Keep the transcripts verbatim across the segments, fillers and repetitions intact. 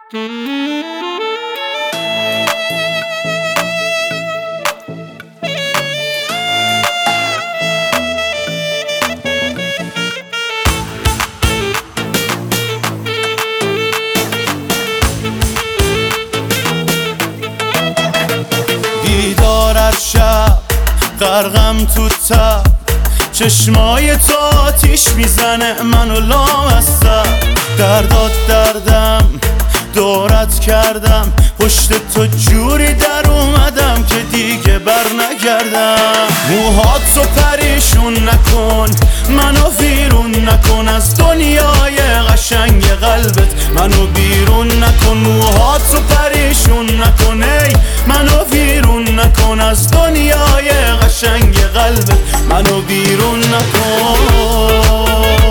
بیدار هر شب غرقم تو تب، چشمای تو آتیش میزنه منو لامصب. دردات دردم دورت کردم، پشت تو جوری در اومدم که دیگه بر نگردم. موهاتو پریشون نکن، منو ویرون نکن از دنیای قشنگ قلبت، منو بیرون نکن. موهاتو پریشون نکن، ای منو ویرون نکن از دنیای قشنگ قلبت، منو بیرون نکن.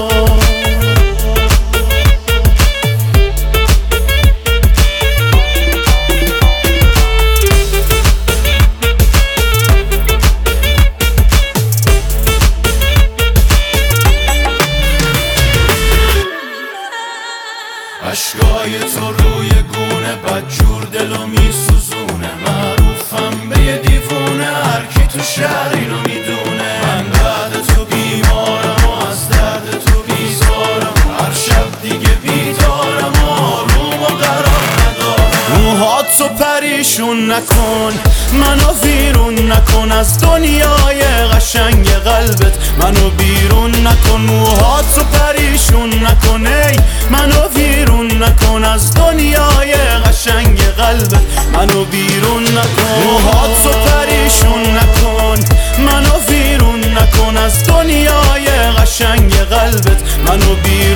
اشکای تو روی گونه بدجور دلو میسوزونه، معروفم به یه دیوونه، هرکی تو شهر اینو میدونه. من بعد تو بیمارم و از درد تو بیزارم، هر شب دیگه بیدارم و آروم و قرار ندارم. موهاتو پریشون نکن، منو ویرون نکن از دنیای قشنگ قلبت، منو بیرون نکن. موهاتو پریشون نکن، ای منو ویرون نکن از دنیای قشنگ قلبت، منو بیرون نکن. موهاتو پریشون نکن، منو ویرون نکن از دنیای قشنگ قلبت، منو بیرون